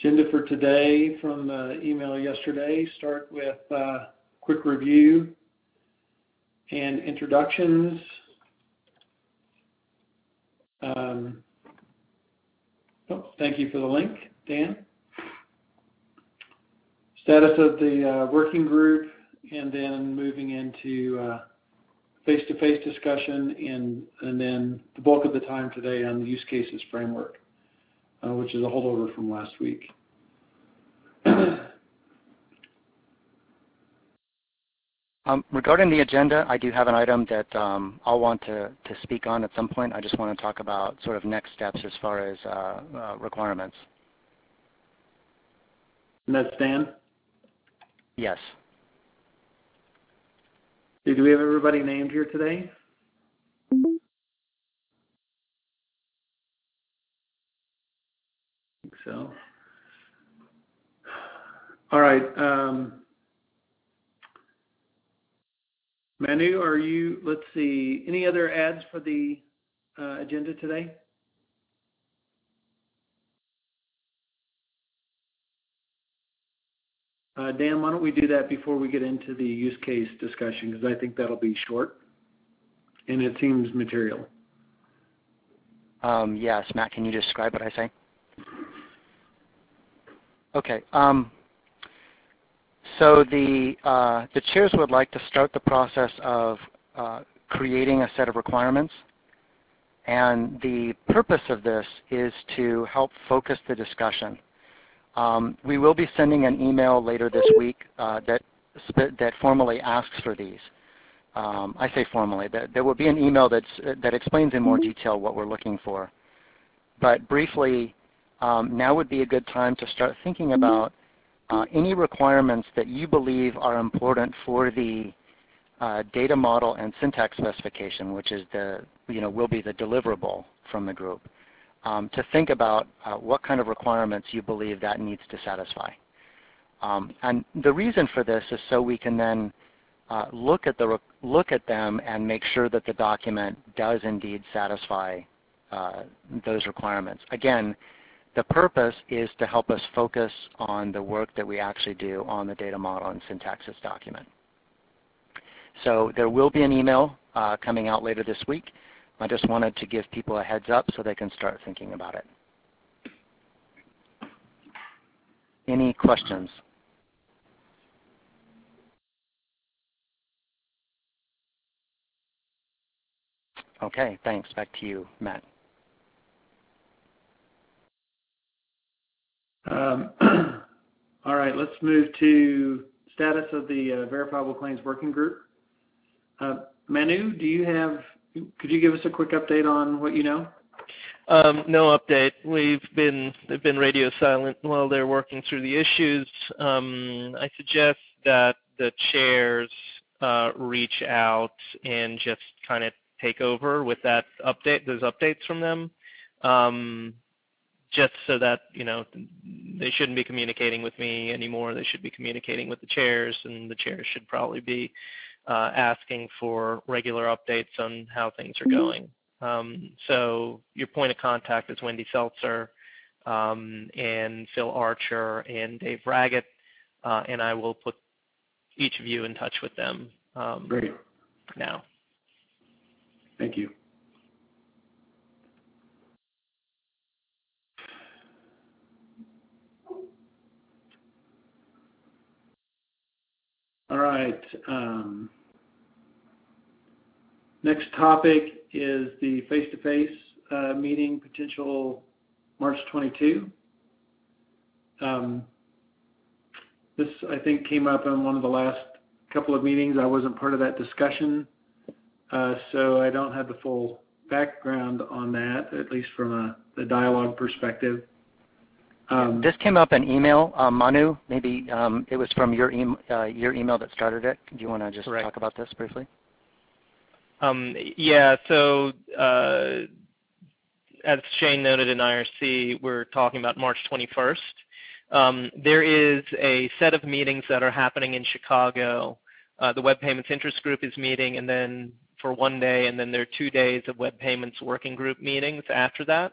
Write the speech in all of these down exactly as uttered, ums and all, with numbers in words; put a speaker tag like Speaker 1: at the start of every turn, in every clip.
Speaker 1: Agenda for today from the email yesterday, start with uh, quick review and introductions. Um, oh, thank you for the link, Dan. Status of the uh, working group, and then moving into uh, face-to-face discussion, and, and then the bulk of the time today on the use cases framework, uh, which is a holdover from last week.
Speaker 2: Um, regarding the agenda, I do have an item that um, I'll want to, to speak on at some point. I just want to talk about sort of next steps as far as uh, uh, requirements.
Speaker 1: And that's Dan?
Speaker 2: Yes.
Speaker 1: Do we have everybody named here today? I think so. All right. Um, Manu, are you, let's see, any other ads for the uh, agenda today? Uh, Dan, why don't we do that before we get into the use case discussion, because I think that'll be short and it seems material.
Speaker 2: Um, yes, Matt, can you describe what I say? Okay. Um, so the, uh, the chairs would like to start the process of uh, creating a set of requirements. And the purpose of this is to help focus the discussion. Um, we will be sending an email later this week uh, that, that formally asks for these. Um, I say formally. That there will be an email that's, that explains in more detail what we're looking for. But briefly, um, now would be a good time to start thinking about uh, any requirements that you believe are important for the uh, data model and syntax specification, which is the, you know, will be the deliverable from the group. Um, to think about uh, what kind of requirements you believe that needs to satisfy. Um, and the reason for this is so we can then uh, look at the look at them and make sure that the document does indeed satisfy uh, those requirements. Again, the purpose is to help us focus on the work that we actually do on the data model and syntaxes document. So there will be an email uh, coming out later this week. I just wanted to give people a heads up so they can start thinking about it. Any questions? Okay, thanks. Back to you, Matt.
Speaker 1: Um, all right, let's move to status of the uh, verifiable claims working group. Uh, Manu, do you have, could you give us a quick update on what you know?
Speaker 3: Um, no update. We've been, they've been radio silent while they're working through the issues. Um, I suggest that the chairs uh, reach out and just kind of take over with that update, those updates from them, um, just so that, you know, they shouldn't be communicating with me anymore. They should be communicating with the chairs, and the chairs should probably be uh, asking for regular updates on how things are going. Um, so your point of contact is Wendy Seltzer um, and Phil Archer and Dave Raggett, uh, and I will put each of you in touch with them um,
Speaker 1: Great.
Speaker 3: now.
Speaker 1: Thank you. All right. Um, next topic is the face-to-face uh, meeting, potential March twenty-second. Um, this, I think, came up in one of the last couple of meetings. I wasn't part of that discussion, uh, so I don't have the full background on that, at least from a, the dialogue perspective. Um,
Speaker 2: this came up in email, uh, Manu. Maybe um, it was from your, e uh, your email that started it. Do you want to just right. talk about this briefly?
Speaker 3: Um, yeah, so uh, as Shane noted in I R C, we're talking about March twenty-first. Um, there is a set of meetings that are happening in Chicago. Uh, the Web Payments Interest Group is meeting, and then for one day, and then there are two days of Web Payments Working Group meetings after that.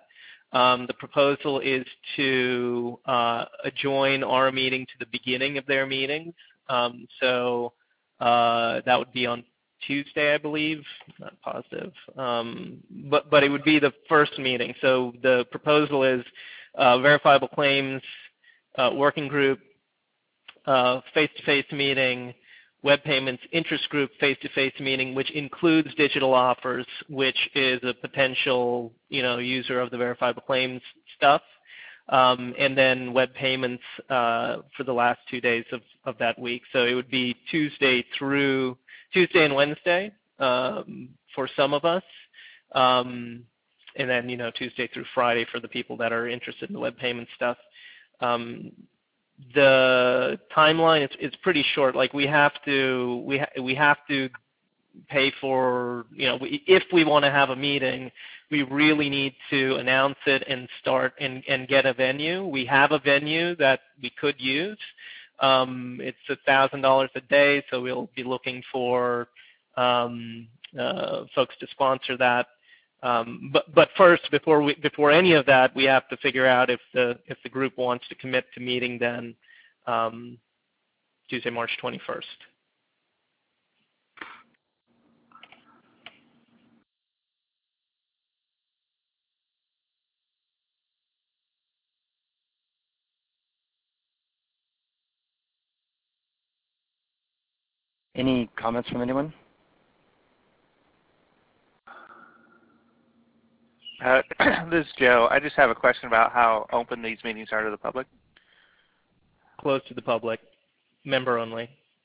Speaker 3: Um, the proposal is to uh, adjoin our meeting to the beginning of their meetings. Um, so uh, that would be on Tuesday, I believe. Not positive, um, but but it would be the first meeting. So the proposal is uh, verifiable claims uh, working group, uh, face-to-face meeting, web payments interest group face-to-face meeting, which includes digital offers, which is a potential, you know, user of the verifiable claims stuff, um, and then web payments uh, for the last two days of, of that week. So it would be Tuesday through Tuesday and Wednesday um, for some of us, um, and then, you know, Tuesday through Friday for the people that are interested in the web payment stuff. Um, the timeline is, is pretty short. Like we have to, we, ha we have to pay for, you know, we, if we want to have a meeting, we really need to announce it and start and, and get a venue. We have a venue that we could use. Um, it's a thousand dollars a day, so we'll be looking for um, uh, folks to sponsor that. Um, but, but first, before we, before any of that, we have to figure out if the if the group wants to commit to meeting then um, Tuesday, March twenty-first.
Speaker 2: Any comments from anyone?
Speaker 4: Uh, this is Joe. I just have a question about how open these meetings are to the public.
Speaker 3: Closed to the public, member only.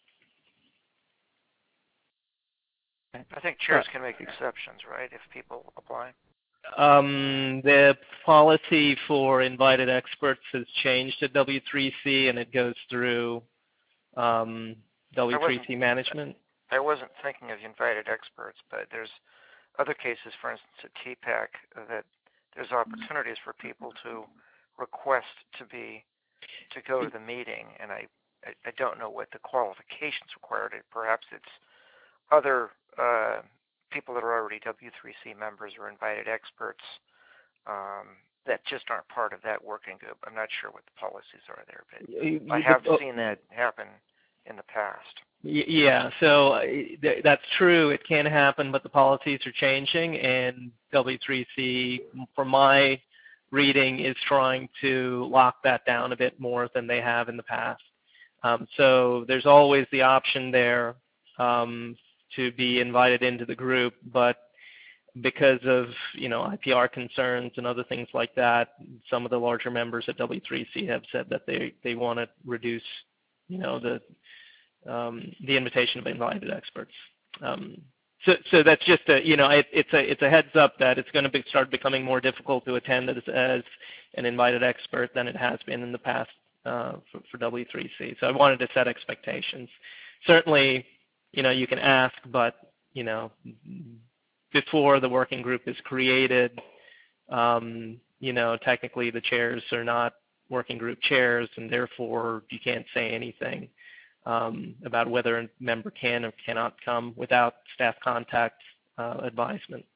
Speaker 5: I think chairs can make exceptions, right, if people apply?
Speaker 3: Um, the policy for invited experts has changed at W three C, and it goes through um, W three C management.
Speaker 5: I wasn't thinking of invited experts, but there's other cases, for instance, at T PAC, that there's opportunities for people to request to be to go to the meeting, and I, I, I don't know what the qualifications required. Perhaps it's other uh, people that are already W three C members or invited experts um, that just aren't part of that working group. I'm not sure what the policies are there, but I have seen that happen in the past.
Speaker 3: Yeah, so uh, th that's true. It can happen, but the policies are changing, and W three C, from my reading, is trying to lock that down a bit more than they have in the past. Um, so there's always the option there um, to be invited into the group, but because of, you know, I P R concerns and other things like that, some of the larger members at W three C have said that they they want to reduce, you know, the Um, the invitation of invited experts. Um, so, so that's just a, you know, it, it's a it's a heads up that it's going to be, start becoming more difficult to attend as, as an invited expert than it has been in the past uh, for, for W three C. So I wanted to set expectations. Certainly, you know, you can ask, but you know, before the working group is created, um, you know, technically the chairs are not working group chairs, and therefore you can't say anything Um, about whether a member can or cannot come without staff contact uh, advisement.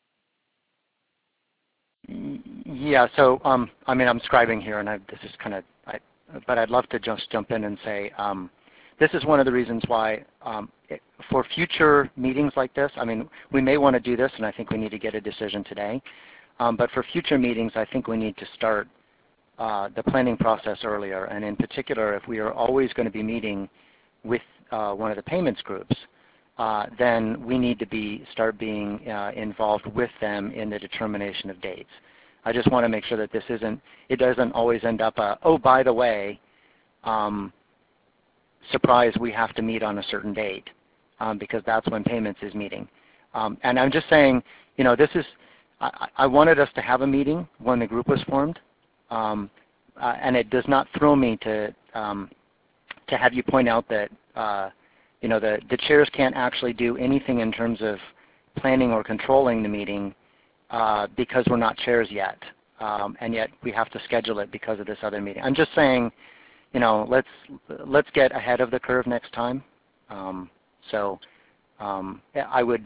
Speaker 2: Yeah, so um, I mean, I'm scribing here, and I, this is kind of, I, but I'd love to just jump in and say um, this is one of the reasons why um, it, for future meetings like this, I mean, we may want to do this, and I think we need to get a decision today, um, but for future meetings, I think we need to start uh, the planning process earlier, and in particular, if we are always going to be meeting with uh, one of the payments groups, uh, then we need to be start being uh, involved with them in the determination of dates. I just want to make sure that this isn't, it doesn't always end up a, oh, by the way, um, surprise, we have to meet on a certain date, um, because that's when payments is meeting. Um, and I'm just saying, you know, this is, I, I wanted us to have a meeting when the group was formed, um, uh, and it does not thrill me to um, to have you point out that uh, you know, the, the chairs can't actually do anything in terms of planning or controlling the meeting uh, because we're not chairs yet, um, and yet we have to schedule it because of this other meeting. I'm just saying, you know, let's let's get ahead of the curve next time. Um, so um, I would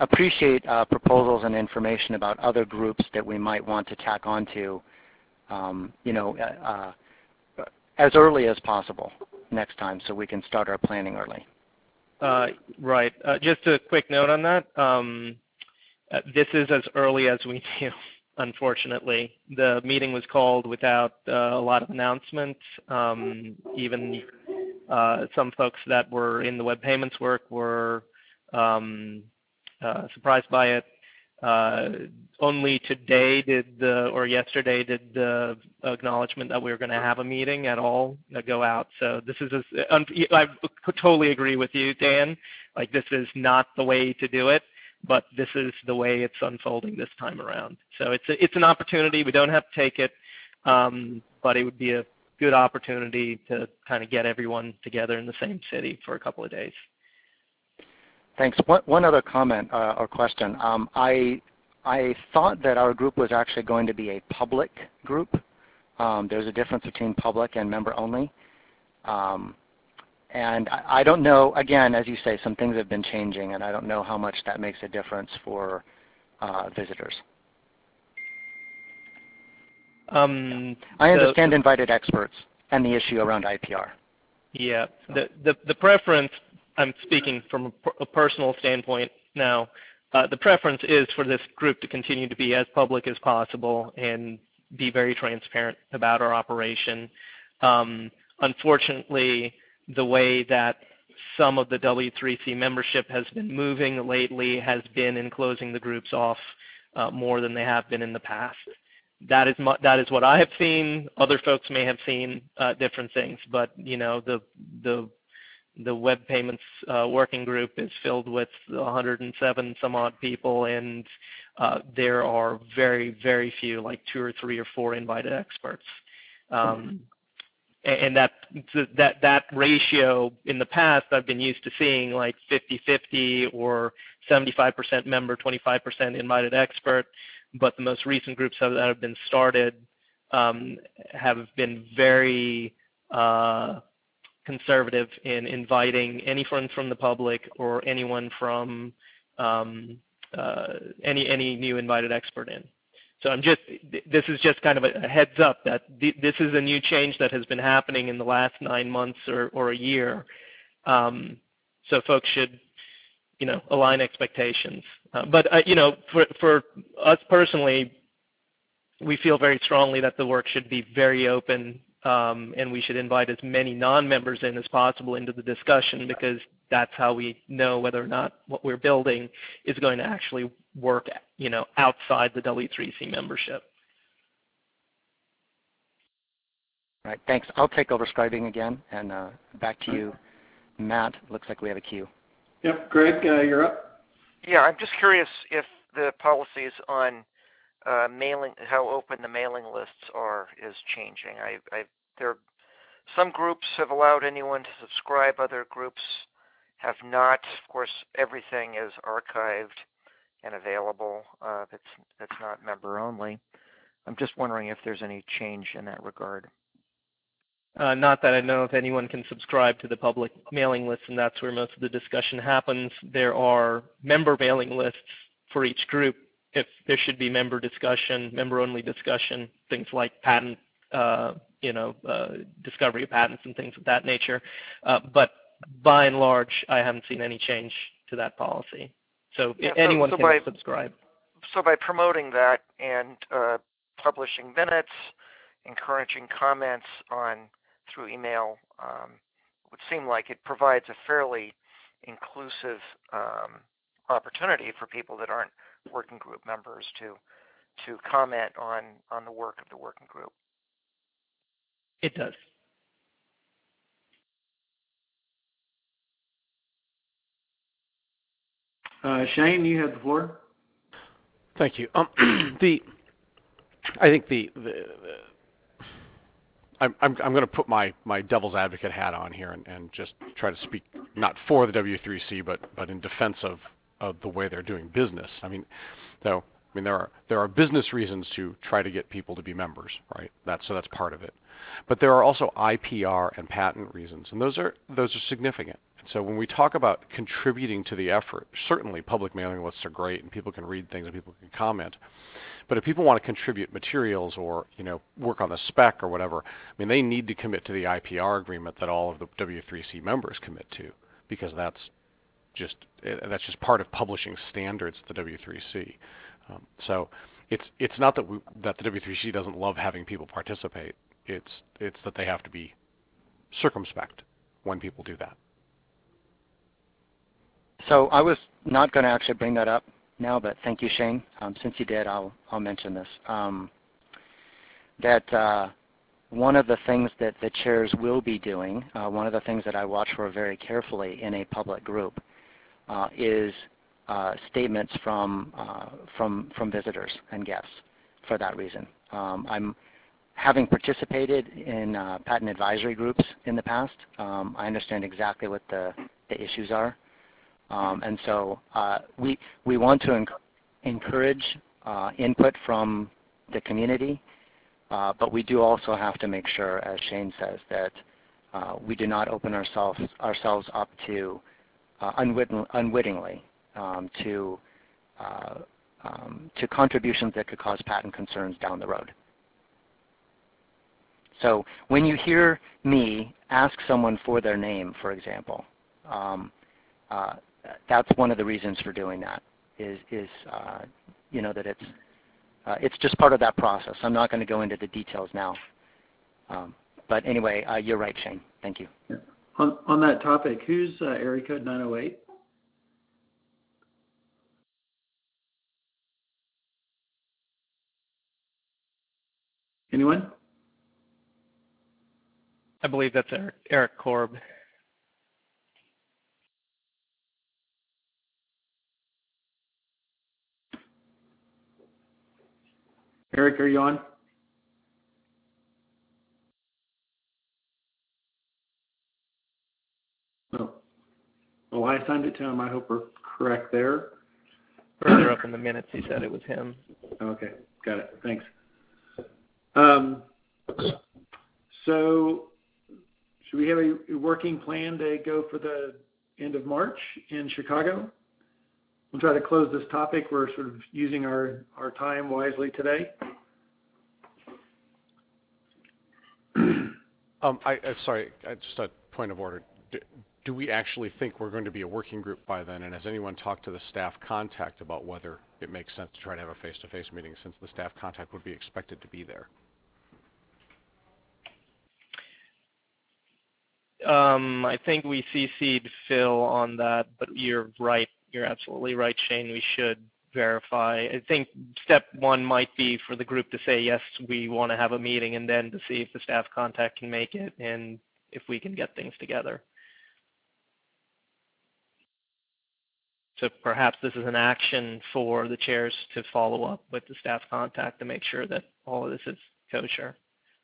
Speaker 2: appreciate uh, proposals and information about other groups that we might want to tack onto, um, you know, uh, uh, as early as possible next time, so we can start our planning early.
Speaker 3: Uh, right. Uh, just a quick note on that. Um, uh, this is as early as we knew, unfortunately. The meeting was called without uh, a lot of announcements. Um, even uh, some folks that were in the web payments work were um, uh, surprised by it. Uh, only today did the, or yesterday did the acknowledgement that we were going to have a meeting at all uh, go out. So this is, a, I totally agree with you, Dan. Like, this is not the way to do it, but this is the way it's unfolding this time around. So it's a, it's an opportunity. We don't have to take it, um, but it would be a good opportunity to kind of get everyone together in the same city for a couple of days.
Speaker 2: Thanks. One, one other comment uh, or question. Um, I, I thought that our group was actually going to be a public group. Um, there's a difference between public and member only. Um, and I, I don't know, again, as you say, some things have been changing, and I don't know how much that makes a difference for uh, visitors.
Speaker 3: Um,
Speaker 2: I understand
Speaker 3: the,
Speaker 2: invited experts and the issue around I P R.
Speaker 3: Yeah, the, the, the preference, I'm speaking from a, a personal standpoint now, uh, the preference is for this group to continue to be as public as possible and be very transparent about our operation. Um, unfortunately, the way that some of the W three C membership has been moving lately has been in closing the groups off uh, more than they have been in the past. That is my, that is what I have seen. Other folks may have seen uh, different things, but you know, the the the web payments uh, working group is filled with one hundred seven some odd people, and uh, there are very very few, like two or three or four invited experts, um, and that that that ratio in the past I've been used to seeing like fifty fifty or seventy-five percent member, twenty-five percent invited expert. But the most recent groups that have been started um, have been very uh, conservative in inviting anyone from the public or anyone from um, uh, any any new invited expert in. So I'm just, this is just kind of a heads up that th this is a new change that has been happening in the last nine months or, or a year. Um, so folks should, you know, align expectations. Uh, but, uh, you know, for, for us personally, we feel very strongly that the work should be very open, um, and we should invite as many non-members in as possible into the discussion, because that's how we know whether or not what we're building is going to actually work, you know, outside the W three C membership.
Speaker 2: All right, thanks. I'll take over scribing again, and uh, back to you, Matt. Looks like we have a queue.
Speaker 1: Yep, Greg, uh, you're up.
Speaker 5: Yeah, I'm just curious if the policies on uh, mailing, how open the mailing lists are, is changing. I, I, there, some groups have allowed anyone to subscribe, other groups have not. Of course, everything is archived and available. Uh, that's that's not member only. I'm just wondering if there's any change in that regard.
Speaker 3: Uh, not that I know if anyone can subscribe to the public mailing list, and that's where most of the discussion happens. There are member mailing lists for each group. If there should be member discussion, member-only discussion, things like patent, uh, you know, uh, discovery of patents and things of that nature. Uh, but by and large, I haven't seen any change to that policy. So
Speaker 5: yeah,
Speaker 3: anyone
Speaker 5: so, so
Speaker 3: can
Speaker 5: by,
Speaker 3: subscribe.
Speaker 5: So by promoting that and uh, publishing minutes, encouraging comments on through email, um, would seem like it provides a fairly inclusive um, opportunity for people that aren't working group members to to comment on on the work of the working group.
Speaker 3: It does.
Speaker 1: Uh, Shane, you have the floor.
Speaker 6: Thank you. Um, the I think the, the, the I'm I'm, I'm going to put my, my devil's advocate hat on here and, and just try to speak not for the W three C but but in defense of, of the way they're doing business. I mean, so I mean, there are there are business reasons to try to get people to be members, right? That's so that's part of it. But there are also I P R and patent reasons, and those are those are significant. And so when we talk about contributing to the effort, certainly public mailing lists are great, and people can read things and people can comment. But if people want to contribute materials or you know work on the spec or whatever, I mean, they need to commit to the I P R agreement that all of the W three C members commit to, because that's just that's just part of publishing standards at the W three C. Um, so it's it's not that we, that the W three C doesn't love having people participate. It's it's that they have to be circumspect when people do that.
Speaker 2: So I was not going to actually bring that up now, but thank you, Shane. Um, since you did, I'll I'll mention this. Um, that uh, one of the things that the chairs will be doing, uh, one of the things that I watch for very carefully in a public group, uh, is uh, statements from uh, from from visitors and guests. For that reason, um, I'm having participated in uh, patent advisory groups in the past. Um, I understand exactly what the the issues are. Um, and so uh, we we want to enc encourage uh, input from the community, uh, but we do also have to make sure, as Shane says, that uh, we do not open ourselves ourselves up to uh, unwitting, unwittingly um, to uh, um, to contributions that could cause patent concerns down the road. So when you hear me ask someone for their name, for example. Um, uh, That's one of the reasons for doing that. Is is uh, you know that it's uh, it's just part of that process. I'm not going to go into the details now. Um, but anyway, uh, you're right, Shane. Thank you.
Speaker 1: Yeah. On on that topic, who's uh, area code nine oh eight? Anyone?
Speaker 3: I believe that's Eric, Eric Korb.
Speaker 1: Eric, are you on? Oh. Well, I assigned it to him. I hope we're correct there.
Speaker 3: Further up in the minutes, he said it was him.
Speaker 1: Okay, got it. Thanks. Um, so, should we have a working plan to go for the end of March in Chicago? We'll try to close this topic. We're sort of using our, our time wisely today.
Speaker 6: Um, I, uh, sorry, uh, just a point of order. Do, do we actually think we're going to be a working group by then? And has anyone talked to the staff contact about whether it makes sense to try to have a face-to-face meeting, since the staff contact would be expected to be there?
Speaker 3: Um, I think we C C'd Phil on that, but you're right. You're absolutely right, Shane. We should verify. I think step one might be for the group to say, yes, we want to have a meeting, and then to see if the staff contact can make it and if we can get things together. So perhaps this is an action for the chairs to follow up with the staff contact to make sure that all of this is kosher.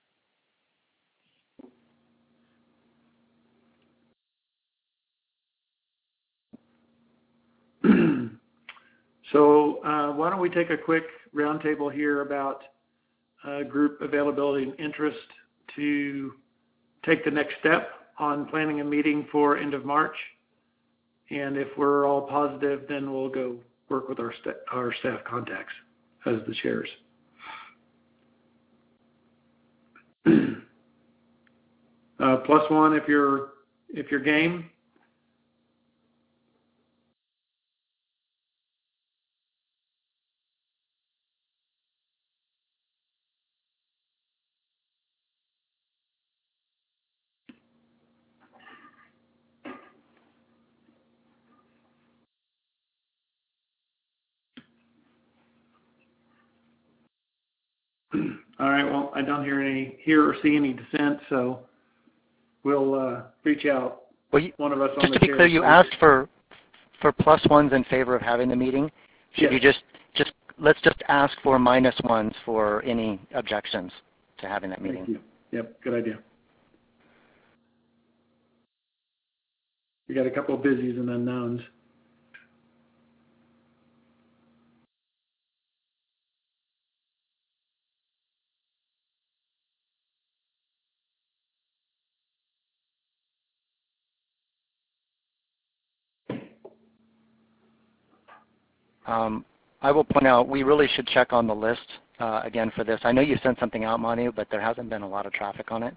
Speaker 1: So uh, why don't we take a quick roundtable here about uh, group availability and interest to take the next step on planning a meeting for end of March. And if we're all positive, then we'll go work with our, st our staff contacts as the chairs. uh, plus one if you're if you're game. All right. Well, I don't hear any hear or see any dissent, so we'll uh, reach out.
Speaker 2: Well, you,
Speaker 1: One of us on
Speaker 2: just
Speaker 1: the
Speaker 2: to be
Speaker 1: chair
Speaker 2: clear, you
Speaker 1: side.
Speaker 2: asked for for plus ones in favor of having the meeting. Should
Speaker 1: Yes.
Speaker 2: you just just let's just ask for minus ones for any objections to having that meeting?
Speaker 1: Thank you. Yep. Good idea. We got a couple of busies and unknowns.
Speaker 2: Um, I will point out we really should check on the list uh, again for this. I know you sent something out, Manu, but there hasn't been a lot of traffic on it.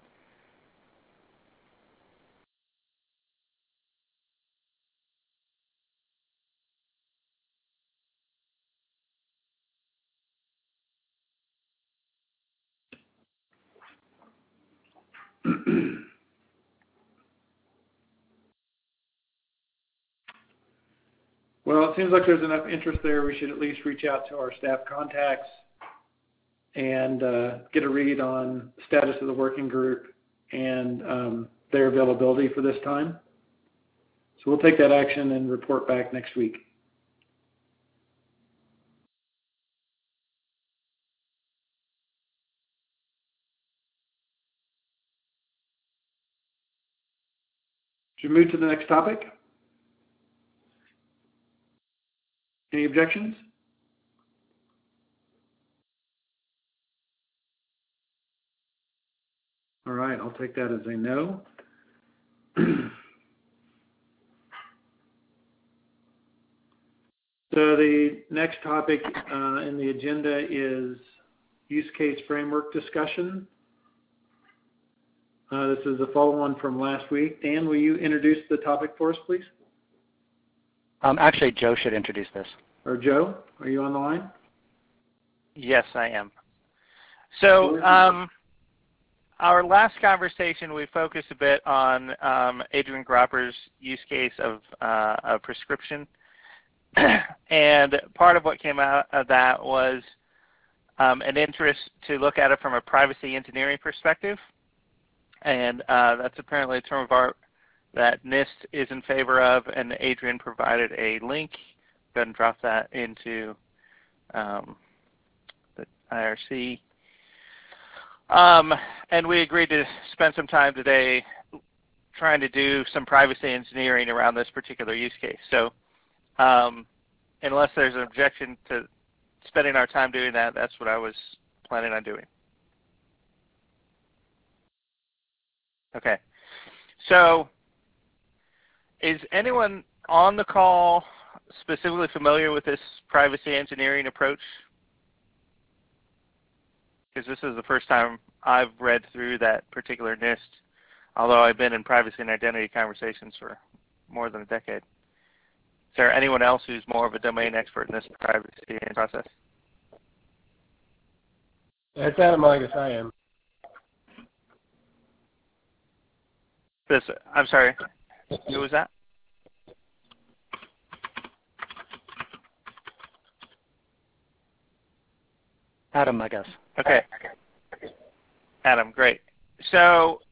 Speaker 1: Well, it seems like there's enough interest there. We should at least reach out to our staff contacts and uh, get a read on the status of the working group and um, their availability for this time. So we'll take that action and report back next week. Should we move to the next topic? Any objections? All right, I'll take that as a no. So the next topic uh, in the agenda is use case framework discussion. Uh, this is a follow-on from last week. Dan, will you introduce the topic for us, please?
Speaker 2: Um, actually, Joe should introduce this.
Speaker 1: Or Joe, are you on the line?
Speaker 4: Yes, I am. So um, our last conversation, we focused a bit on um, Adrian Gropper's use case of uh, a prescription. And part of what came out of that was um, an interest to look at it from a privacy engineering perspective. And uh, that's apparently a term of art that NIST is in favor of, and Adrian provided a link. Go ahead and drop that into um, the I R C. Um, and we agreed to spend some time today trying to do some privacy engineering around this particular use case. So um, unless there's an objection to spending our time doing that, that's what I was planning on doing. Okay. So is anyone on the call specifically familiar with this privacy engineering approach? Because this is the first time I've read through that particular NIST, although I've been in privacy and identity conversations for more than a decade. Is there anyone else who's more of a domain expert in this privacy process?
Speaker 7: That's Adam Migas, I am.
Speaker 4: This, I'm sorry, who was that?
Speaker 2: Adam, I guess.
Speaker 4: Okay. Adam, great. So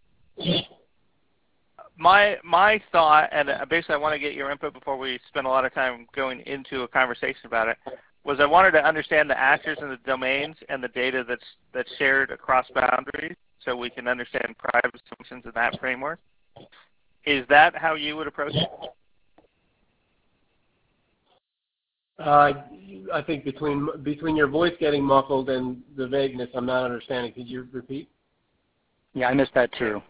Speaker 4: my my thought, and basically I want to get your input before we spend a lot of time going into a conversation about it, was I wanted to understand the actors and the domains and the data that's that's shared across boundaries so we can understand privacy functions in that framework. Is that how you would approach it?
Speaker 7: Uh, I think between between your voice getting muffled and the vagueness, I'm not understanding. Could you repeat?
Speaker 2: Yeah, I missed that too.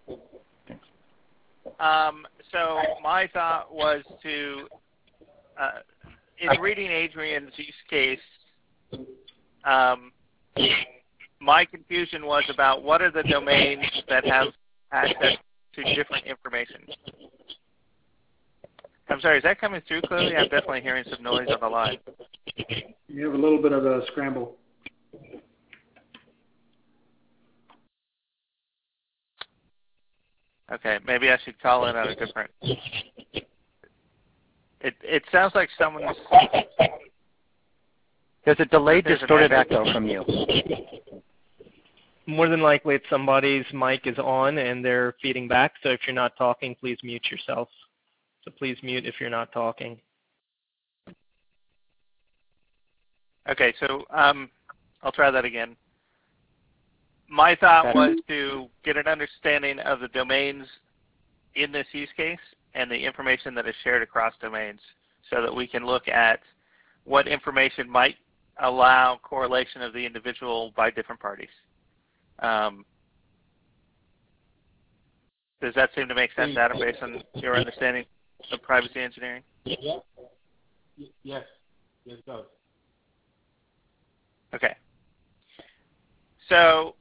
Speaker 4: Um, so my thought was to, uh, in reading Adrian's use case, um, my confusion was about what are the domains that have access to different information. I'm sorry, is that coming through clearly? I'm definitely hearing some noise on the line.
Speaker 1: You have a little bit of a scramble.
Speaker 4: Okay, maybe I should call in on a different. It it sounds like someone's.
Speaker 2: There's a delayed,
Speaker 4: There's
Speaker 2: distorted
Speaker 4: an
Speaker 2: echo from you.
Speaker 3: More than likely, it's somebody's mic is on and they're feeding back. So if you're not talking, please mute yourself. So please mute if you're not talking.
Speaker 4: Okay, so um, I'll try that again. My thought was to get an understanding of the domains in this use case and the information that is shared across domains so that we can look at what information might allow correlation of the individual by different parties. Um, does that seem to make sense, Adam, based on your understanding of privacy engineering?
Speaker 7: Yeah. Yes. Yes, it does.
Speaker 4: Okay. So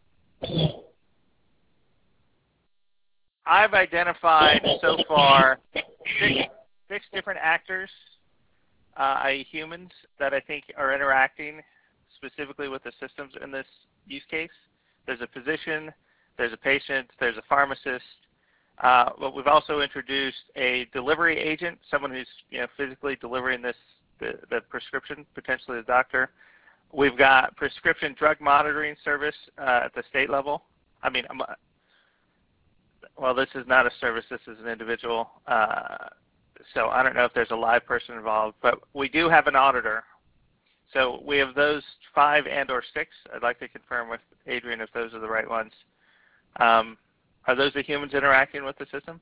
Speaker 4: I've identified so far six, six different actors, uh, that is humans, that I think are interacting specifically with the systems in this use case. There's a physician, there's a patient, there's a pharmacist, uh, but we've also introduced a delivery agent, someone who's you know physically delivering this the, the prescription, potentially the doctor. We've got prescription drug monitoring service uh, at the state level. I mean, I'm, well, this is not a service, this is an individual. Uh, so I don't know if there's a live person involved, but we do have an auditor. So we have those five and or six. I'd like to confirm with Adrian if those are the right ones. Um, are those the humans interacting with the system?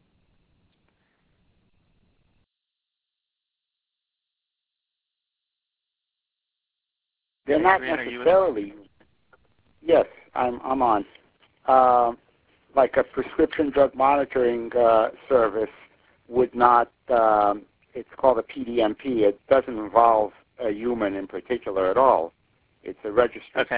Speaker 8: They're not
Speaker 4: Adrian, are you with
Speaker 8: necessarily. Yes, I'm, I'm on. Uh, like a prescription drug monitoring uh, service would not, um, it's called a P D M P. It doesn't involve a human in particular at all. It's a registry.
Speaker 4: Okay.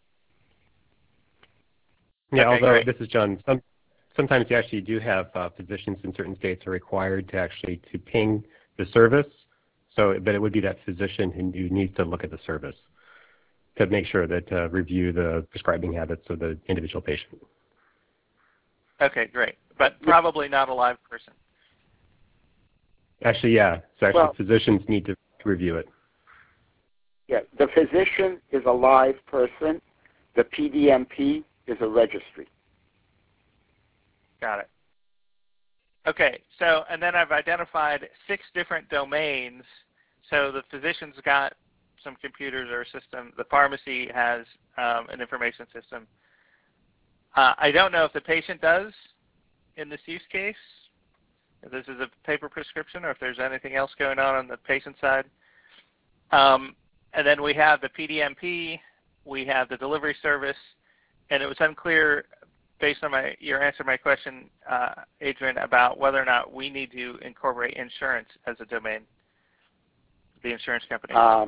Speaker 9: Yeah,
Speaker 4: Okay,
Speaker 9: although
Speaker 4: great.
Speaker 9: this is John. Some, sometimes you actually do have uh, physicians in certain states are required to actually to ping the service. So, but it would be that physician who, who needs to look at the service to make sure that uh, review the prescribing habits of the individual patient.
Speaker 4: Okay, great. But probably not a live person.
Speaker 9: Actually, yeah. So actually,
Speaker 8: Well,
Speaker 9: physicians need to review it.
Speaker 8: Yeah, the physician is a live person. The P D M P is a registry.
Speaker 4: Got it. Okay, so, and then I've identified six different domains. So the physician's got some computers or a system. The pharmacy has um, an information system. Uh, I don't know if the patient does in this use case, if this is a paper prescription or if there's anything else going on on the patient side. Um, and then we have the P D M P, we have the delivery service, and it was unclear based on my, your answer to my question, uh, Adrian, about whether or not we need to incorporate insurance as a domain, the insurance company.
Speaker 8: Um,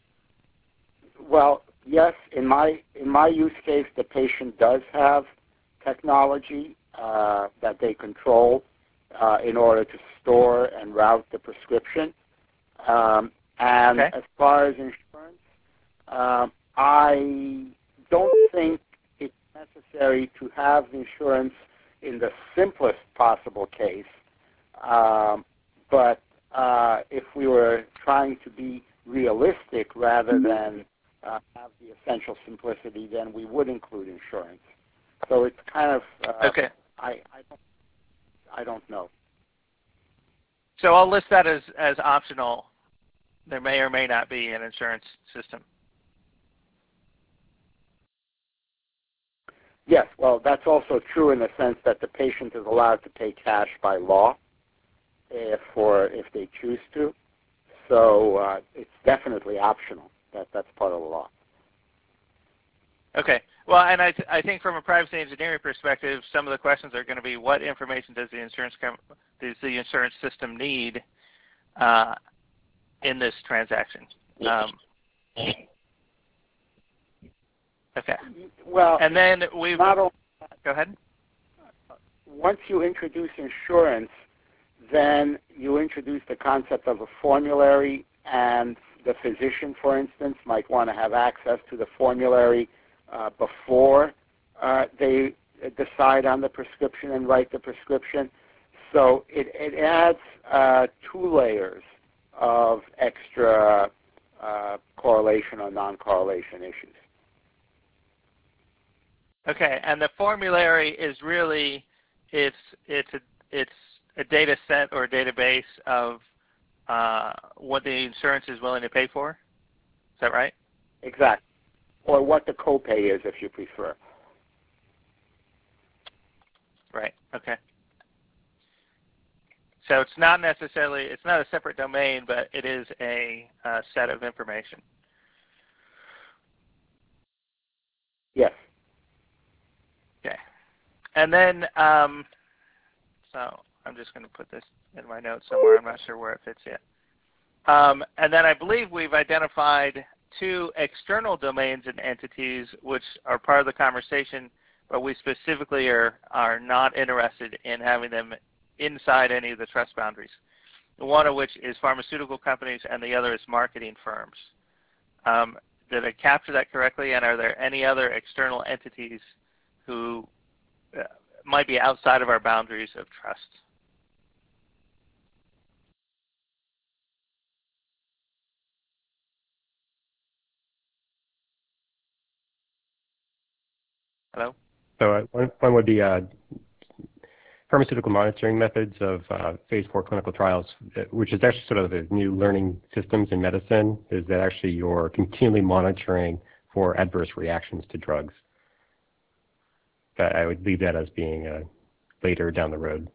Speaker 8: well, yes, in my in my use case, the patient does have technology uh, that they control uh, in order to store and route the prescription. Um, and
Speaker 4: Okay.
Speaker 8: as far as insurance, um, I don't think it's necessary to have insurance in the simplest possible case. Um, but uh, if we were trying to be realistic rather than uh, have the essential simplicity, then we would include insurance. So it's kind of uh,
Speaker 4: Okay.
Speaker 8: I I don't, I don't know.
Speaker 4: So I'll list that as, as optional. There may or may not be an insurance system.
Speaker 8: Yes, well, that's also true in the sense that the patient is allowed to pay cash by law if or if they choose to. So uh, it's definitely optional. That that's part of the law.
Speaker 4: Okay. Well, and I, th I think from a privacy engineering perspective, some of the questions are going to be what information does the insurance com does the insurance system need uh, in this transaction? Um, okay.
Speaker 8: Well,
Speaker 4: And then we
Speaker 8: not only
Speaker 4: go ahead.
Speaker 8: once you introduce insurance, then you introduce the concept of a formulary, and the physician, for instance, might want to have access to the formulary uh, before uh, they decide on the prescription and write the prescription. So it, it adds uh, two layers of extra uh, correlation or non-correlation issues.
Speaker 4: Okay, and the formulary is really it's it's a it's a data set or a database of uh, what the insurance is willing to pay for. Is that right?
Speaker 8: Exactly. Or what the copay is, if you prefer.
Speaker 4: Right. Okay. So it's not necessarily it's not a separate domain, but it is a uh, set of information.
Speaker 8: Yes.
Speaker 4: Okay. And then, um, so I'm just going to put this in my notes somewhere. I'm not sure where it fits yet. Um, and then I believe we've identified two external domains and entities which are part of the conversation, but we specifically are, are not interested in having them inside any of the trust boundaries. One of which is pharmaceutical companies and the other is marketing firms. Um, did I capture that correctly? And are there any other external entities who uh, might be outside of our boundaries of trust? Hello?
Speaker 9: So uh, one, one would be uh, pharmaceutical monitoring methods of uh, phase four clinical trials, which is actually sort of the new learning systems in medicine, is that actually you're continually monitoring for adverse reactions to drugs. But I would leave that as being uh, later down the road.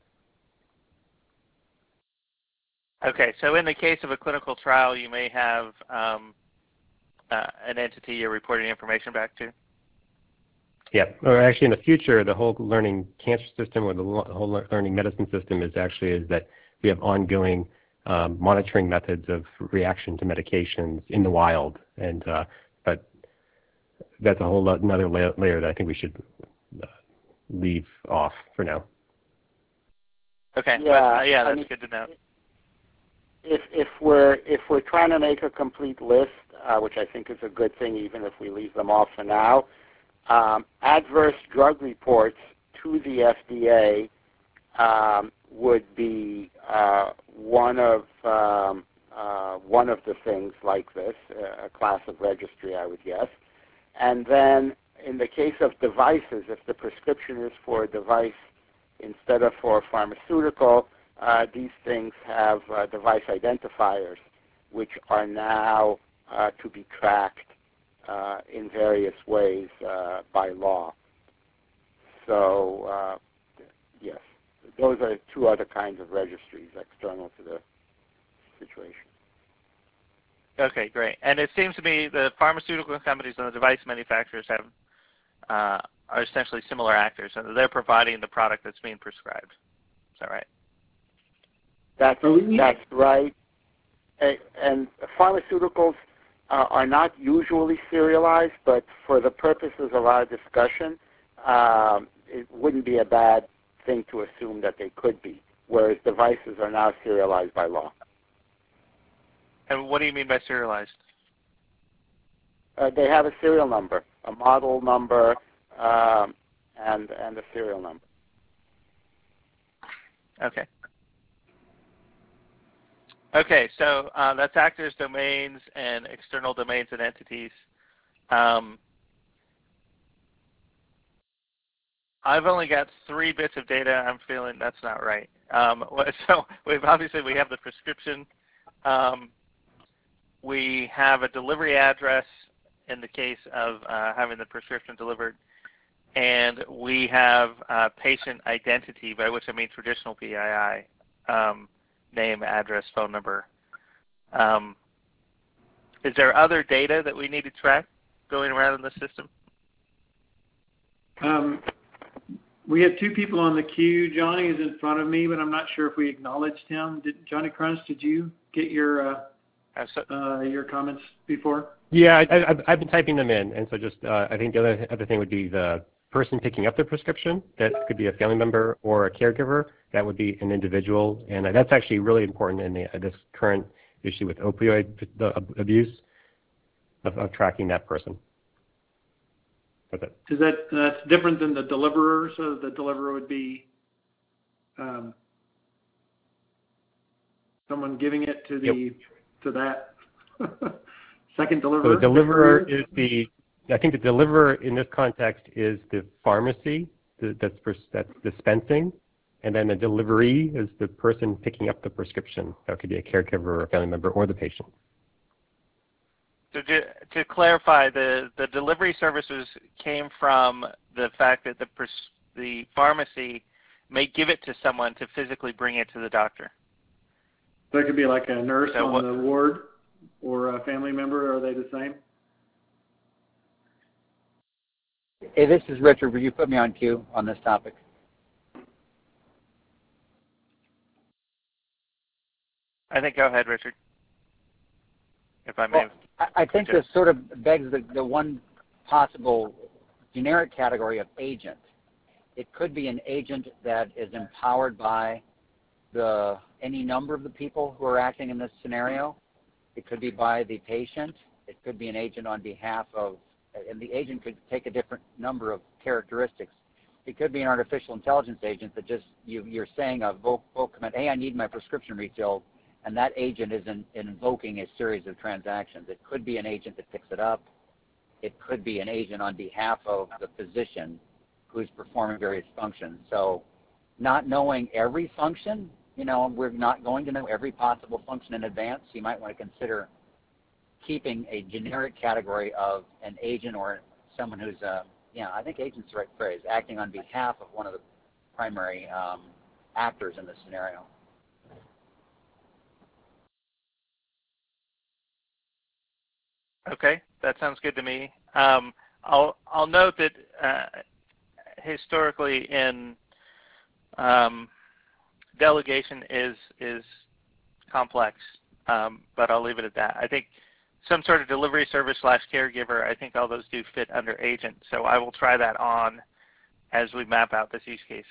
Speaker 4: Okay, so in the case of a clinical trial, you may have um, uh, an entity you're reporting information back to?
Speaker 9: Yeah, or actually in the future, the whole learning cancer system or the whole learning medicine system is actually is that we have ongoing um, monitoring methods of reaction to medications in the wild. And uh, but that's a whole lot, another layer that I think we should uh, leave off for now.
Speaker 4: Okay,
Speaker 8: Yeah,
Speaker 4: but, uh, yeah,
Speaker 8: I
Speaker 4: that's
Speaker 8: mean,
Speaker 4: good to know.
Speaker 8: If if we're if we're trying to make a complete list, uh, which I think is a good thing, even if we leave them off for now. Um, adverse drug reports to the F D A um, would be uh, one of um, uh, one of the things like this, uh, a class of registry, I would guess. And then, in the case of devices, if the prescription is for a device instead of for a pharmaceutical, uh, these things have uh, device identifiers, which are now uh, to be tracked Uh, in various ways uh, by law. So, uh, yes, those are two other kinds of registries external to the situation.
Speaker 4: Okay, great. And it seems to me the pharmaceutical companies and the device manufacturers have uh, are essentially similar actors, and they're providing the product that's being prescribed. Is that right?
Speaker 8: That's, that's right. And pharmaceuticals Uh, are not usually serialized, but for the purposes of our discussion, um, it wouldn't be a bad thing to assume that they could be, whereas devices are now serialized by law.
Speaker 4: And what do you mean by serialized?
Speaker 8: Uh, they have a serial number, a model number, um, and, and a serial number.
Speaker 4: Okay. Okay, so uh, that's actors, domains, and external domains and entities. Um, I've only got three bits of data. I'm feeling that's not right. Um, so we've obviously we have the prescription. Um, we have a delivery address in the case of uh, having the prescription delivered, and we have uh, patient identity, by which I mean traditional P I I. Um, name, address, phone number. Um, is there other data that we need to track going around in the system?
Speaker 1: Um, we have two people on the queue. Johnny is in front of me, but I'm not sure if we acknowledged him. Did, Johnny Crunch, did you get your uh, uh, your comments before?
Speaker 9: Yeah, I, I, I've been typing them in, and so just uh, I think the other, other thing would be the person picking up the prescription. That could be a family member or a caregiver. That would be an individual, and that's actually really important in the, uh, this current issue with opioid abuse, of, of tracking that person. That's it.
Speaker 1: Is that that's different than the deliverer? So the deliverer would be um, someone giving it to the yep. to that second deliverer.
Speaker 9: So the deliverer is the. I think the deliverer in this context is the pharmacy that's that's dispensing. And then the delivery is the person picking up the prescription. That could be a caregiver or a family member or the patient.
Speaker 4: So to, to clarify, the, the delivery services came from the fact that the, the pharmacy may give it to someone to physically bring it to the doctor.
Speaker 1: So it could be like a nurse
Speaker 4: so
Speaker 1: on
Speaker 4: what,
Speaker 1: the ward or a family member. Are they the same?
Speaker 10: Hey, this is Richard. Would you put me on queue on this topic?
Speaker 4: I think go ahead, Richard. if I may.
Speaker 10: Well, I, I think this sort of begs the, the one possible generic category of agent. It could be an agent that is empowered by the any number of the people who are acting in this scenario. It could be by the patient. It could be an agent on behalf of, and the agent could take a different number of characteristics. It could be an artificial intelligence agent that just, you, you're saying a voc, voc command, hey, I need my prescription refilled, and that agent is in, invoking a series of transactions. It could be an agent that picks it up. It could be an agent on behalf of the physician who's performing various functions. So not knowing every function, you know, we're not going to know every possible function in advance. You might want to consider keeping a generic category of an agent or someone who's, uh, yeah, I think agent's the right phrase, acting on behalf of one of the primary um, actors in this scenario.
Speaker 4: Okay, that sounds good to me. Um, I'll I'll note that uh, historically in um, delegation is is complex, um, but I'll leave it at that. I think some sort of delivery service slash caregiver, I think all those do fit under agent. So I will try that on as we map out this use case.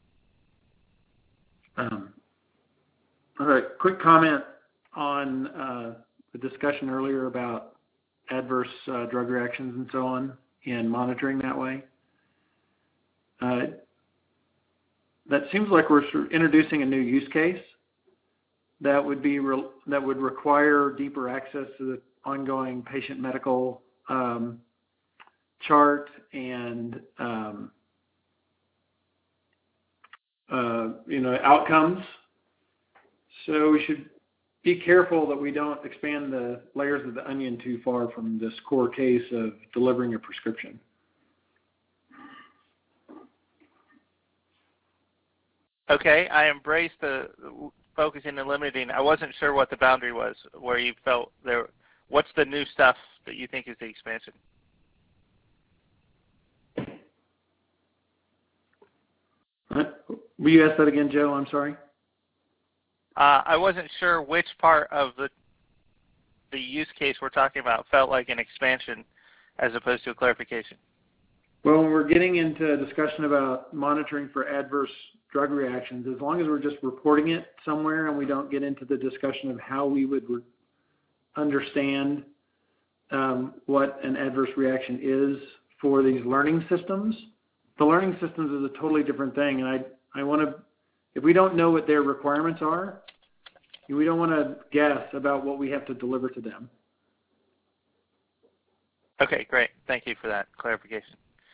Speaker 1: Um, all right, quick comment on uh, the discussion earlier about adverse uh, drug reactions and so on and monitoring that way. Uh, that seems like we're sort of introducing a new use case that would be re that would require deeper access to the ongoing patient medical um, chart and um, uh, you know, outcomes. So we should be careful that we don't expand the layers of the onion too far from this core case of delivering a prescription.
Speaker 4: Okay, I embrace the focusing and limiting. I wasn't sure what the boundary was, where you felt there. What's the new stuff that you think is the expansion?
Speaker 1: Will you ask that again, Joe? I'm sorry.
Speaker 4: Uh, I wasn't sure which part of the the use case we're talking about felt like an expansion as opposed to a clarification.
Speaker 1: Well, when we're getting into a discussion about monitoring for adverse drug reactions, as long as we're just reporting it somewhere and we don't get into the discussion of how we would re understand um, what an adverse reaction is for these learning systems, the learning systems is a totally different thing. And I, I want to, if we don't know what their requirements are, we don't want to guess about what we have to deliver to them.
Speaker 4: Okay, great. Thank you for that clarification.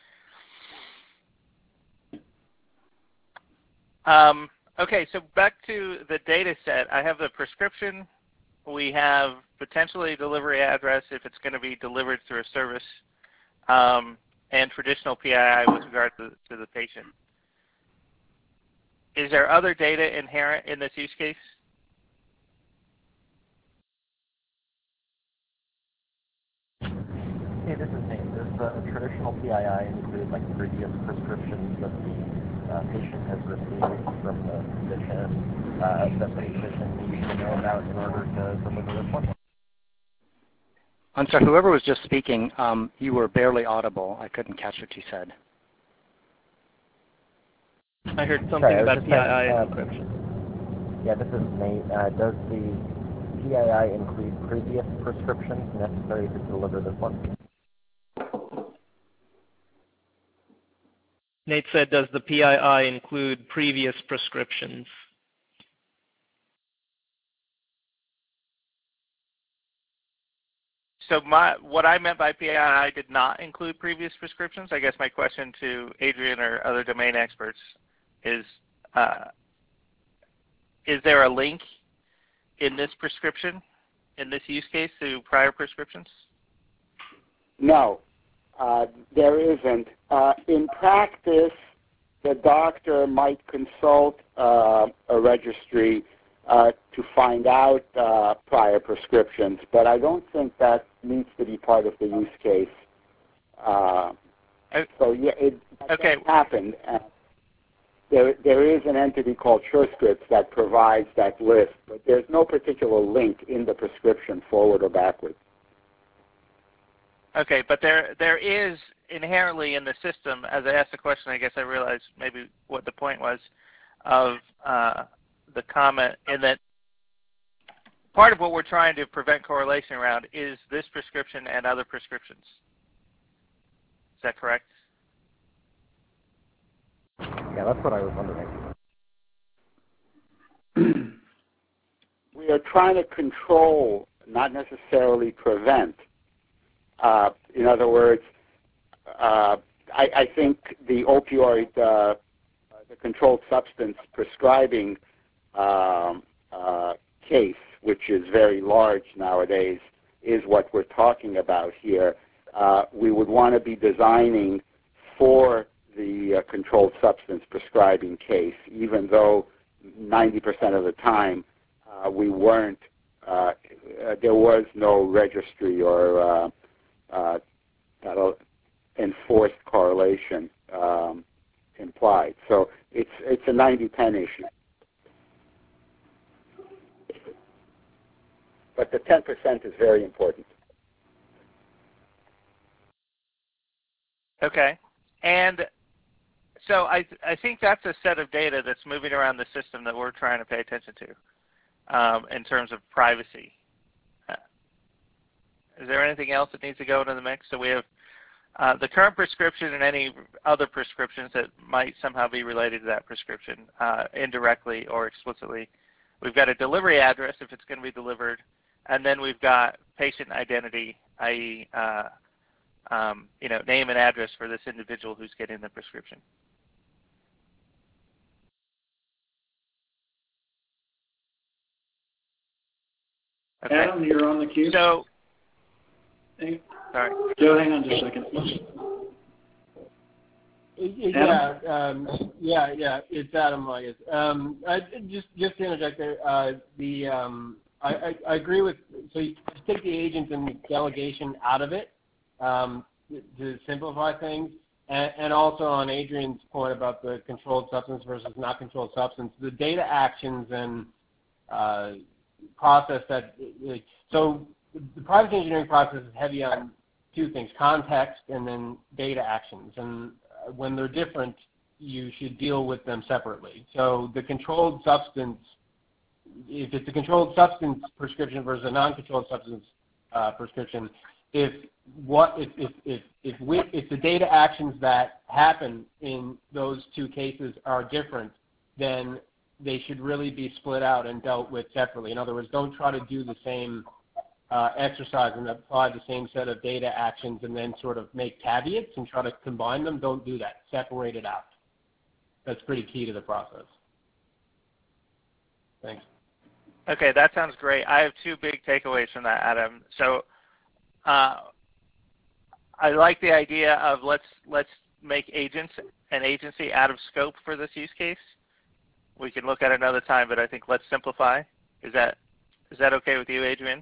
Speaker 4: Um, okay, so back to the data set. I have the prescription. We have potentially delivery address if it's going to be delivered through a service, um, and traditional P I I with regard to, to the patient. Is there other data inherent in this use case?
Speaker 11: Hey, this is Nate. Does the traditional P I I include like previous prescriptions that the uh, patient has received from the physician uh, that the physician needs to know about in order to deliver this one?
Speaker 2: I'm sorry, whoever was just speaking, um, you were barely audible. I couldn't catch what you said.
Speaker 3: I heard something
Speaker 11: Sorry,
Speaker 3: about P I I
Speaker 11: saying,
Speaker 3: and
Speaker 11: uh,
Speaker 3: encryption.
Speaker 11: Yeah, this is Nate. Uh, does the P I I include previous prescriptions necessary to deliver this one?
Speaker 3: Nate said, does the P I I include previous prescriptions?
Speaker 4: So my, what I meant by P I I did not include previous prescriptions. I guess my question to Adrian or other domain experts is, uh, is there a link in this prescription, in this use case, to prior prescriptions?
Speaker 8: No, uh, there isn't. Uh, in practice, the doctor might consult uh, a registry uh, to find out uh, prior prescriptions, but I don't think that needs to be part of the use case. Uh,
Speaker 4: okay.
Speaker 8: So yeah, it
Speaker 4: okay.
Speaker 8: happened. Uh, there, there is an entity called SureScripts that provides that list, but there's no particular link in the prescription forward or backward.
Speaker 4: Okay, but there there is inherently in the system, as I asked the question, I guess I realized maybe what the point was of uh, the comment, in that part of what we're trying to prevent correlation around is this prescription and other prescriptions. Is that correct?
Speaker 11: Yeah, that's what I was wondering.
Speaker 8: We are trying to control, not necessarily prevent. Uh, in other words, uh, I, I think the opioid, uh, the controlled substance prescribing um, uh, case, which is very large nowadays, is what we're talking about here. Uh, we would want to be designing for the uh, controlled substance prescribing case, even though ninety percent of the time uh, we weren't, uh, uh, there was no registry or uh, uh, enforced correlation um, implied. So it's, it's a ninety ten issue. But the ten percent is very important.
Speaker 4: Okay. And so I, I think that's a set of data that's moving around the system that we're trying to pay attention to um, in terms of privacy. Uh, is there anything else that needs to go into the mix? So we have uh, the current prescription and any other prescriptions that might somehow be related to that prescription, uh, indirectly or explicitly. We've got a delivery address if it's going to be delivered, and then we've got patient identity, that is, uh, um, you know, name and address for this individual who's getting the prescription. Okay.
Speaker 1: Adam, you're on the queue.
Speaker 4: So,
Speaker 1: hey.
Speaker 4: sorry.
Speaker 1: Joe, hang on just a second.
Speaker 7: Yeah, um, yeah, yeah. It's Adam. I guess. Um, I, just, just to interject there, uh, the um, I, I, I agree with. So you take the agent and delegation out of it um, to simplify things, and, and also on Adrian's point about the controlled substance versus not controlled substance, the data actions and uh, process that. So the privacy engineering process is heavy on two things: context and then data actions. And when they're different, you should deal with them separately. So the controlled substance, if it's a controlled substance prescription versus a non-controlled substance uh, prescription, if what if if if if, we, if the data actions that happen in those two cases are different, then they should really be split out and dealt with separately. In other words, don't try to do the same Uh, exercise and apply the same set of data actions and then sort of make caveats and try to combine them. Don't do that. Separate it out. That's pretty key to the process. Thanks.
Speaker 4: Okay, that sounds great. I have two big takeaways from that, Adam. So uh, I like the idea of let's let's make agents and agency out of scope for this use case. We can look at it another time, but I think let's simplify. Is that is that okay with you, Adrian?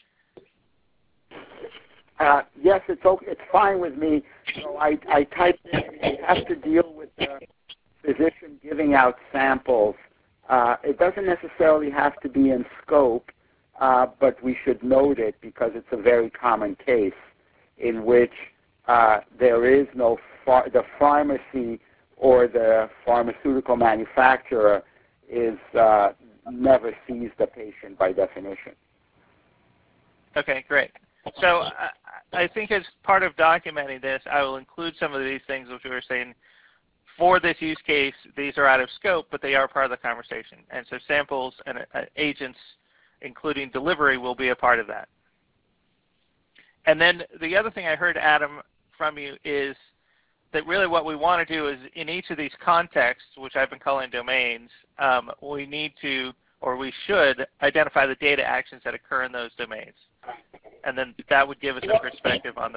Speaker 8: Uh, yes, it's okay. It's fine with me. So I, I typed in, we have to deal with the physician giving out samples. Uh, it doesn't necessarily have to be in scope, uh, but we should note it because it's a very common case in which uh, there is no, phar the pharmacy or the pharmaceutical manufacturer is uh, never sees the patient by definition.
Speaker 4: Okay, great. So I, I think as part of documenting this, I will include some of these things which we were saying. For this use case, these are out of scope, but they are part of the conversation. And so samples and uh, agents, including delivery, will be a part of that. And then the other thing I heard, Adam, from you is that really what we want to do is in each of these contexts, which I've been calling domains, um, we need to, or we should, identify the data actions that occur in those domains. And then that would give us a perspective on the.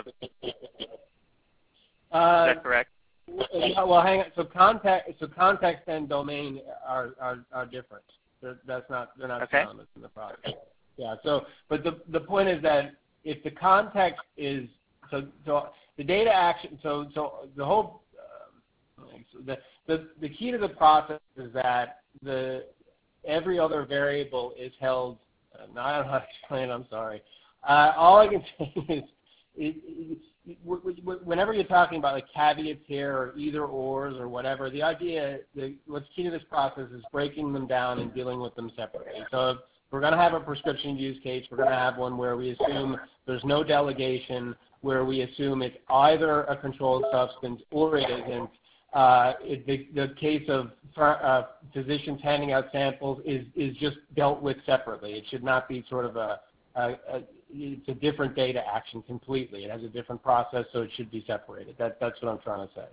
Speaker 7: Uh,
Speaker 4: is that correct?
Speaker 7: Well, hang on. So context, so context and domain are are, are different. They're, that's not they're not
Speaker 4: okay.
Speaker 7: synonymous in the process. Yeah. So, but the the point is that if the context is so so the data action so so the whole uh, the the, the key to the process is that the every other variable is held. Uh, no, I don't know how to explain it. I'm sorry. Uh, all I can say is, it, it, it, whenever you're talking about like caveats here or either ors or whatever, the idea, the, what's key to this process is breaking them down and dealing with them separately. So if we're going to have a prescription use case, we're going to have one where we assume there's no delegation, where we assume it's either a controlled substance or it isn't. Uh, it, the, the case of uh, physicians handing out samples is, is just dealt with separately. It should not be sort of a, a, a it's a different data action completely. It has a different process, so it should be separated. That, that's what I'm trying to say.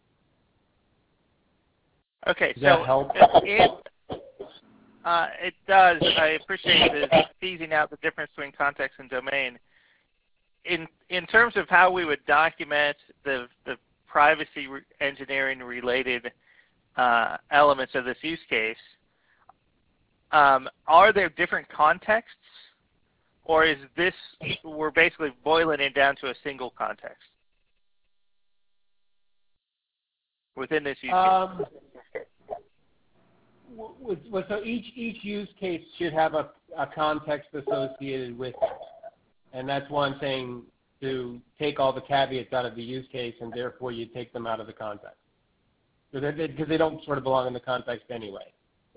Speaker 4: Okay,
Speaker 7: does
Speaker 4: so
Speaker 7: that help?
Speaker 4: It, uh, it does. I appreciate the teasing out the difference between context and domain. In in terms of how we would document the the privacy re engineering related uh, elements of this use case, um, are there different contexts? Or is this, we're basically boiling it down to a single context within this use
Speaker 7: um,
Speaker 4: case?
Speaker 7: Well, so each, each use case should have a, a context associated with it. And that's why I'm saying to take all the caveats out of the use case and therefore you take them out of the context. Because they, they don't sort of belong in the context anyway.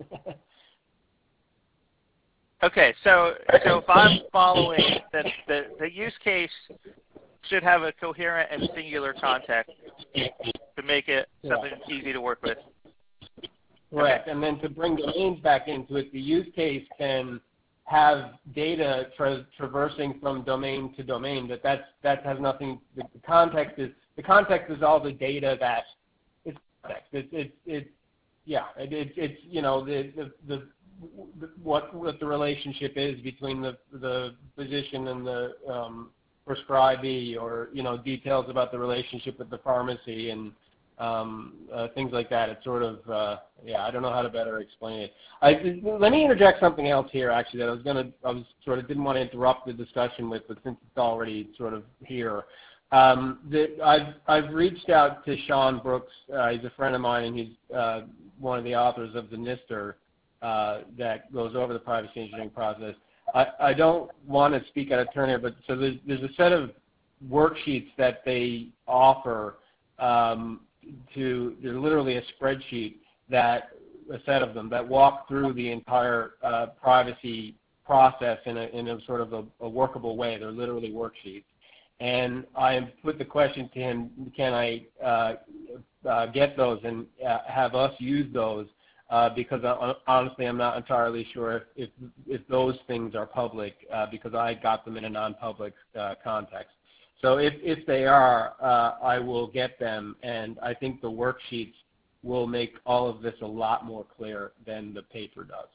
Speaker 4: Okay, so so if I'm following that the, the use case should have a coherent and singular context to make it something yeah. easy to work with.
Speaker 7: Correct,
Speaker 4: okay.
Speaker 7: And then to bring domains back into it, the use case can have data tra traversing from domain to domain, but that's, that has nothing, the, the context is, the context is all the data that, it's context, it's, it's, it's yeah, it, it, it's, you know, the, the, the What, what the relationship is between the, the physician and the um, prescribee, or you know, details about the relationship with the pharmacy and um, uh, things like that. It's sort of uh, yeah, I don't know how to better explain it. I, let me interject something else here. Actually, that I was gonna, I was sort of didn't want to interrupt the discussion with, but since it's already sort of here, um, the, I've I've reached out to Sean Brooks. Uh, he's a friend of mine, and he's uh, one of the authors of the NISTer. Uh, that goes over the privacy engineering process. I, I don't want to speak out of turn here, but so there's, there's a set of worksheets that they offer um, to, they're literally a spreadsheet, that a set of them that walk through the entire uh, privacy process in a, in a sort of a, a workable way. They're literally worksheets. And I put the question to him, can I uh, uh, get those and uh, have us use those? Uh, because I, honestly, I'm not entirely sure if, if, if those things are public, uh, because I got them in a non-public uh, context. So if, if they are, uh, I will get them, and I think the worksheets will make all of this a lot more clear than the paper does.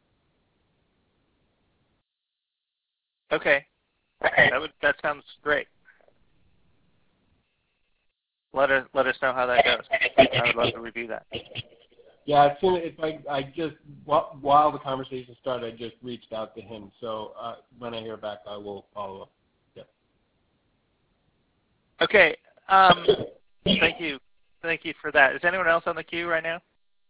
Speaker 4: Okay, that would that sounds great. Let us let us know how that goes. I would love to review that.
Speaker 7: Yeah, as soon as if I, I just while the conversation started, I just reached out to him. So uh, when I hear back, I will follow up. Yeah.
Speaker 4: Okay. Um, thank you. Thank you for that. Is anyone else on the queue right now?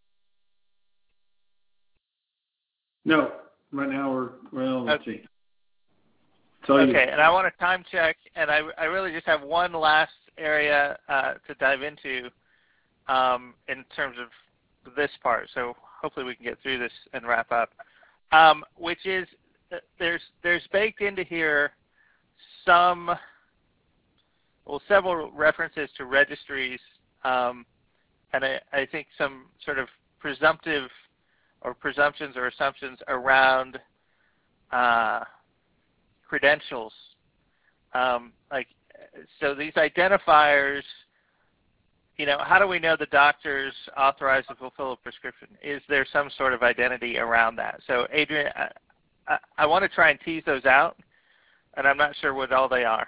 Speaker 1: No. Right now we're well. Let's
Speaker 4: okay.
Speaker 1: see. Okay,
Speaker 4: you. And I want to time check, and I I really just have one last area uh, to dive into um, in terms of this part, so hopefully we can get through this and wrap up, um, which is uh, there's there's baked into here some, well, several references to registries, um, and I, I think some sort of presumptive or presumptions or assumptions around uh, credentials. Um, like, so these identifiers, you know, how do we know the doctor's authorized to fulfill a prescription? Is there some sort of identity around that? So, Adrian, I, I, I want to try and tease those out, and I'm not sure what all they are.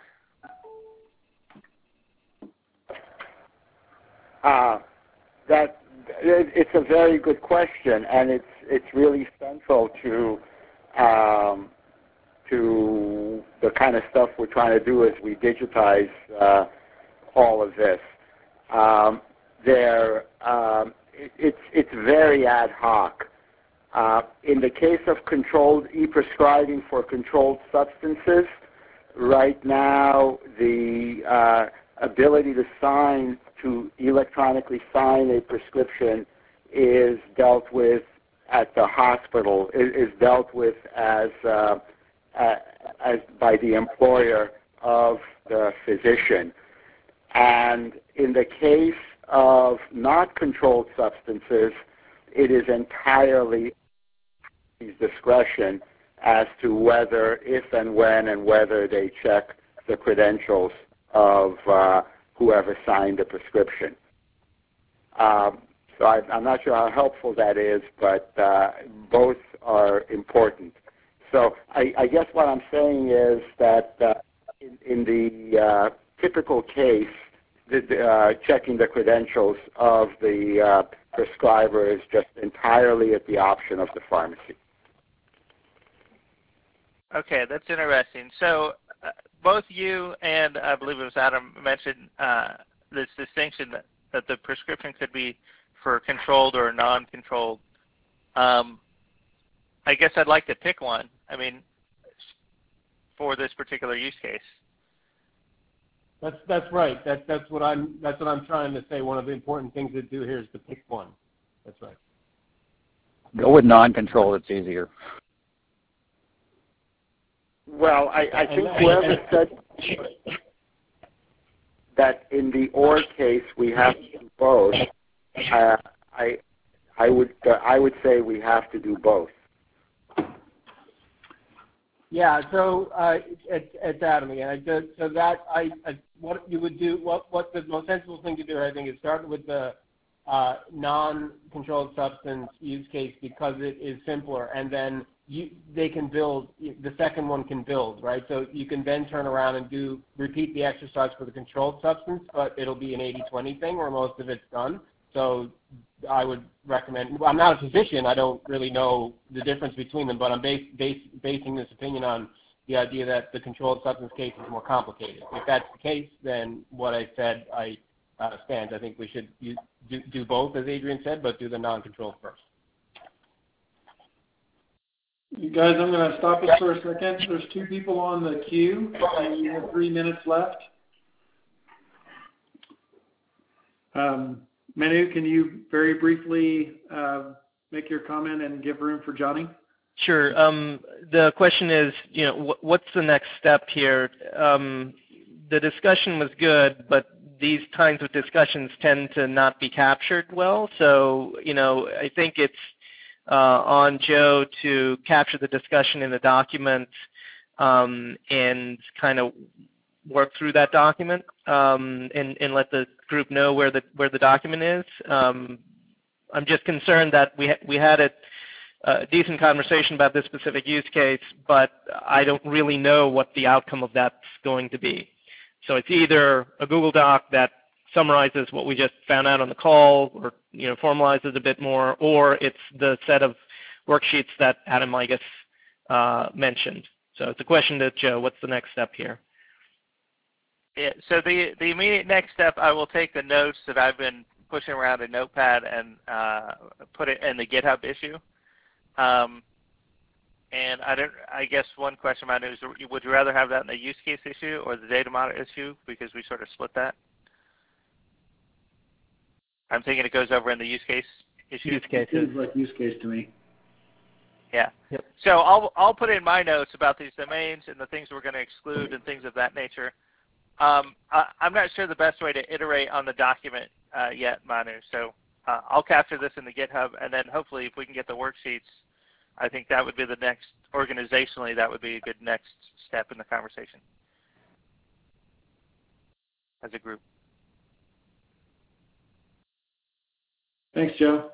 Speaker 8: Uh, that it's a very good question, and it's it's really central to um, to the kind of stuff we're trying to do as we digitize uh, all of this. Um, there, um, it, it's, it's very ad hoc. Uh, in the case of controlled e-prescribing for controlled substances, right now the uh, ability to sign, to electronically sign a prescription is dealt with at the hospital, is, is dealt with as, uh, uh, as by the employer of the physician. And in the case of not controlled substances, it is entirely his discretion as to whether, if and when, and whether they check the credentials of uh, whoever signed the prescription. Um, so I, I'm not sure how helpful that is, but uh, both are important. So I, I guess what I'm saying is that uh, in, in the uh, typical case, the, uh, checking the credentials of the uh, prescriber is just entirely at the option of the pharmacy.
Speaker 4: Okay, that's interesting. So uh, both you and I believe it was Adam mentioned uh, this distinction that, that the prescription could be for controlled or non-controlled. Um, I guess I'd like to pick one. I mean, for this particular use case.
Speaker 7: That's that's right. That's that's what I'm that's what I'm trying to say. One of the important things to do here is to pick one. That's right.
Speaker 10: Go with non-controlled. It's easier.
Speaker 8: Well, I, I think whoever said that in the or case we have to do both, uh, I I would uh, I would say we have to do both.
Speaker 7: Yeah. So uh, it's, it's Adam again. I just, so that I, I what you would do what what the most sensible thing to do I think is start with the uh, non-controlled substance use case because it is simpler, and then You, they can build, the second one can build, right? So you can then turn around and do, repeat the exercise for the controlled substance, but it'll be an eighty twenty thing where most of it's done. So I would recommend, I'm not a physician, I don't really know the difference between them, but I'm base, base, basing this opinion on the idea that the controlled substance case is more complicated. If that's the case, then what I said I uh, stands. I think we should use, do, do both, as Adrian said, but do the non-controlled first.
Speaker 1: You guys, I'm going to stop us for a second. There's two people on the queue, and we have three minutes left. Um, Manu, can you very briefly uh, make your comment and give room for Johnny?
Speaker 3: Sure. Um, the question is, you know, wh what's the next step here? Um, the discussion was good, but these kinds of discussions tend to not be captured well. So, you know, I think it's Uh, on Joe to capture the discussion in a document um, and kind of work through that document um, and, and let the group know where the where the document is. Um, I'm just concerned that we ha we had a, a decent conversation about this specific use case, but I don't really know what the outcome of that's going to be. So it's either a Google Doc that summarizes what we just found out on the call, or you know, formalizes a bit more, or it's the set of worksheets that Adam, I guess, uh, mentioned. So it's a question to Joe. What's the next step here?
Speaker 4: Yeah, so the the immediate next step, I will take the notes that I've been pushing around in Notepad and uh, put it in the GitHub issue. Um, and I don't. I guess one question I know is, would you rather have that in the use case issue or the data model issue? Because we sort of split that. I'm thinking it goes over in the use case issue.
Speaker 1: Use case seems like use case to me.
Speaker 4: Yeah.
Speaker 1: Yep.
Speaker 4: So I'll I'll put in my notes about these domains and the things we're going to exclude and things of that nature. Um, I, I'm not sure the best way to iterate on the document uh, yet, Manu. So uh, I'll capture this in the GitHub, and then hopefully, if we can get the worksheets, I think that would be the next. Organizationally, that would be a good next step in the conversation as a group.
Speaker 1: Thanks, Joe.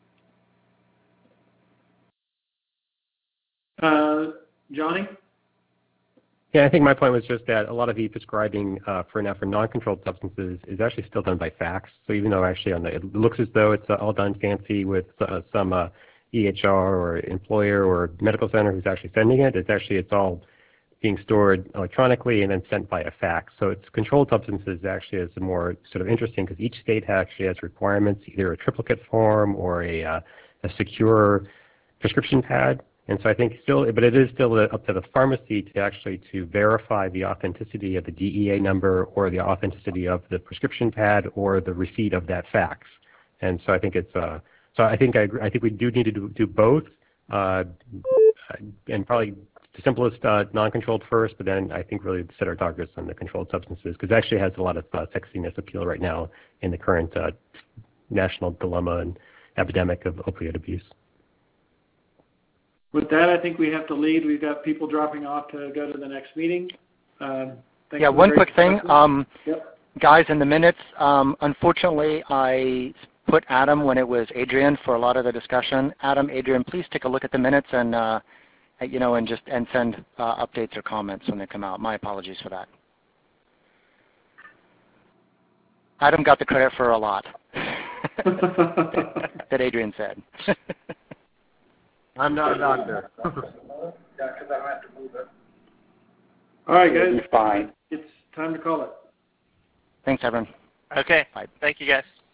Speaker 1: Uh, Johnny?
Speaker 9: Yeah, I think my point was just that a lot of e-prescribing uh, for now for non-controlled substances is actually still done by fax. So even though actually on the, it looks as though it's uh, all done fancy with uh, some uh, E H R or employer or medical center who's actually sending it, it's actually it's all being stored electronically and then sent by a fax. So it's controlled substances actually is more sort of interesting because each state actually has requirements, either a triplicate form or a, uh, a secure prescription pad. And so I think still, but it is still up to the pharmacy to actually to verify the authenticity of the D E A number or the authenticity of the prescription pad or the receipt of that fax. And so I think it's, uh, so I think I, I think we do need to do, do both, uh, and probably the simplest uh, non-controlled first, but then I think really set our targets on the controlled substances because it actually has a lot of uh, sexiness appeal right now in the current uh, national dilemma and epidemic of opioid abuse.
Speaker 1: With that, I think we have to lead. We've got people dropping off to go to the next meeting. Um,
Speaker 2: yeah, one quick thing. Um,
Speaker 1: yep.
Speaker 2: Guys, in the minutes, um, unfortunately, I put Adam when it was Adrian for a lot of the discussion. Adam, Adrian, please take a look at the minutes and uh, you know, and just and send uh, updates or comments when they come out. My apologies for that. Adam got the credit for a lot that Adrian said.
Speaker 7: I'm not a doctor.
Speaker 1: Yeah, because I don't have to move it. All right, guys.
Speaker 8: It's fine.
Speaker 1: It's time to call it.
Speaker 2: Thanks, everyone.
Speaker 4: Okay.
Speaker 2: Bye.
Speaker 4: Thank you, guys.